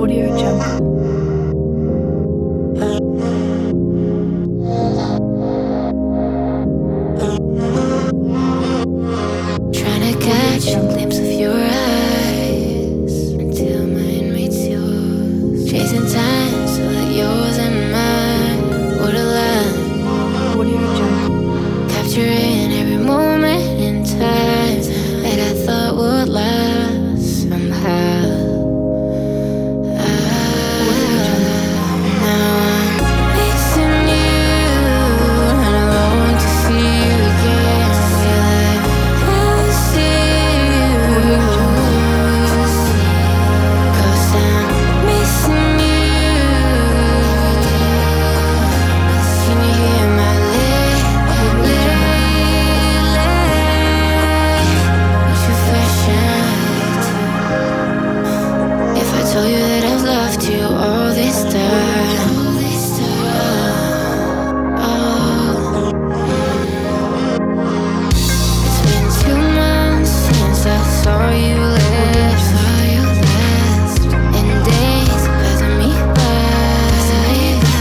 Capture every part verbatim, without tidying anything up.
Audio Jungle. Trying to catch a glimpse of your eyes until mine meets yours. Chasing time so that yours and mine would align. Audio Jungle. Capturing every moment in time that I thought would last somehow. Tell you that I've loved you all this time. Oh, it's been two months since I saw you last, and days passing me by,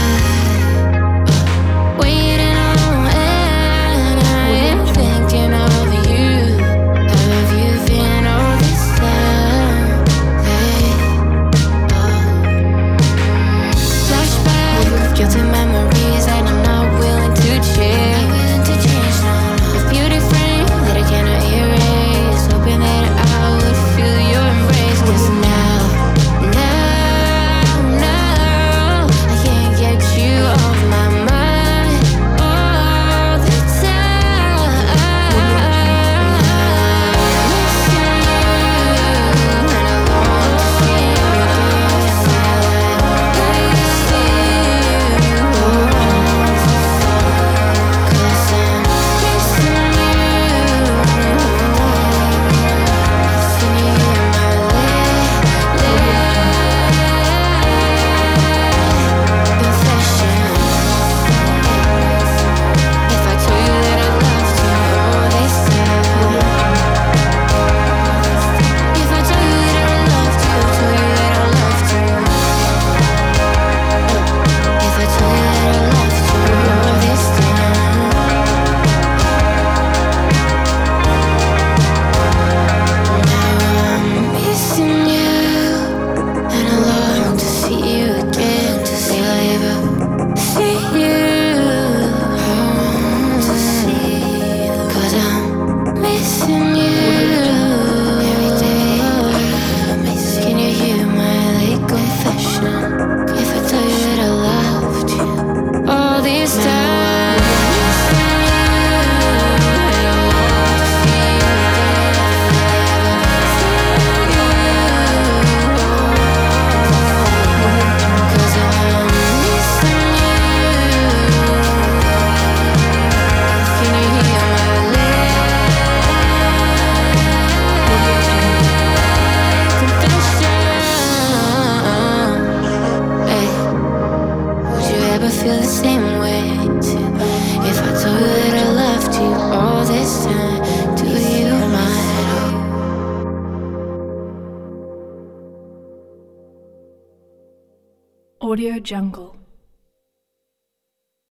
waiting on, and I am thinking of you. How have you been all this time? Guilty memories and I'm not willing to change. A beauty frame that I cannot erase, hoping that I would feel your embrace. 'Cause now, now, now I can't get you off my mind all the time. Missing you, and I long to see you feel the same way too. If I told you that I loved you all this time, do you mind? Audio Jungle.